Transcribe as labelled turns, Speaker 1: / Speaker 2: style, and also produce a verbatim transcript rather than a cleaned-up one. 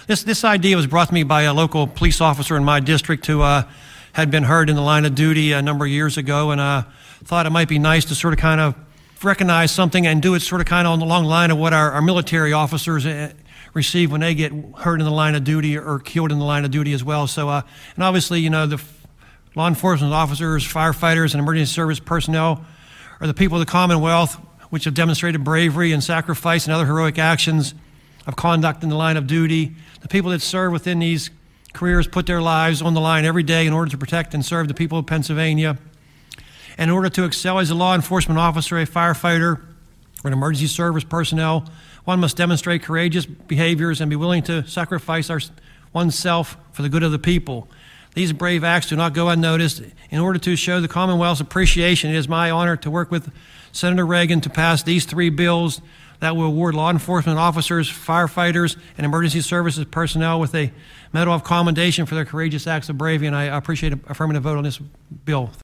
Speaker 1: This, this idea was brought to me by a local police officer in my district who uh, had been hurt in the line of duty a number of years ago, and uh, thought it might be nice to sort of kind of recognize something and do it sort of kind of on the long line of what our, our military officers uh, receive when they get hurt in the line of duty or killed in the line of duty as well. So, uh, and obviously, you know, the law enforcement officers, firefighters, and emergency service personnel are the people of the Commonwealth which have demonstrated bravery and sacrifice and other heroic actions of conduct in the line of duty. The people that serve within these careers put their lives on the line every day in order to protect and serve the people of Pennsylvania. And in order to excel as a law enforcement officer, a firefighter, or an emergency service personnel, one must demonstrate courageous behaviors and be willing to sacrifice our, oneself for the good of the people. These brave acts do not go unnoticed. In order to show the Commonwealth's appreciation, it is my honor to work with Senator Reagan to pass these three bills that will award law enforcement officers, firefighters, and emergency services personnel with a Medal of Commendation for their courageous acts of bravery, and I appreciate an affirmative vote on this bill.